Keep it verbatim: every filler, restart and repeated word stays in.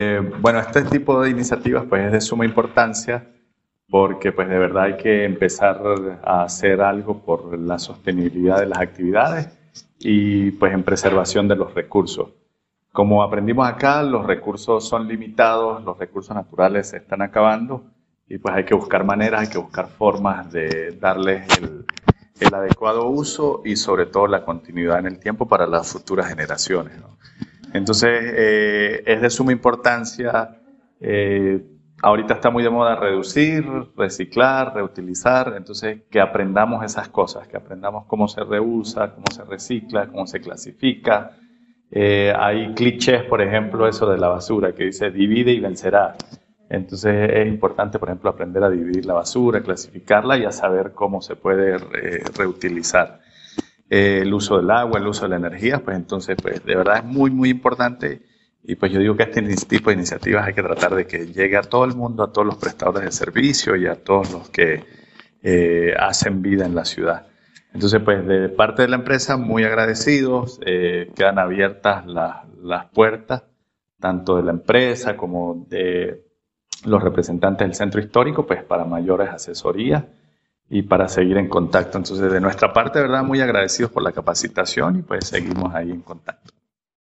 Bueno, este tipo de iniciativas pues es de suma importancia porque pues de verdad hay que empezar a hacer algo por la sostenibilidad de las actividades y pues en preservación de los recursos. Como aprendimos acá, los recursos son limitados, los recursos naturales se están acabando y pues hay que buscar maneras, hay que buscar formas de darles el, el adecuado uso y sobre todo la continuidad en el tiempo para las futuras generaciones, ¿no? Entonces, eh, es de suma importancia. Eh, ahorita está muy de moda reducir, reciclar, reutilizar. Entonces, que aprendamos esas cosas, que aprendamos cómo se reusa, cómo se recicla, cómo se clasifica. Eh, hay clichés, por ejemplo, eso de la basura, que dice divide y vencerá. Entonces, es importante, por ejemplo, aprender a dividir la basura, clasificarla y a saber cómo se puede eh, reutilizar. Eh, el uso del agua, el uso de la energía, pues entonces, pues de verdad es muy, muy importante. Y pues yo digo que este tipo de iniciativas hay que tratar de que llegue a todo el mundo, a todos los prestadores de servicio y a todos los que eh, hacen vida en la ciudad. Entonces, pues de parte de la empresa, muy agradecidos, eh, quedan abiertas las, las puertas, tanto de la empresa como de los representantes del centro histórico, pues para mayores asesorías y para seguir en contacto. Entonces, de nuestra parte, de verdad, muy agradecidos por la capacitación y pues seguimos ahí en contacto.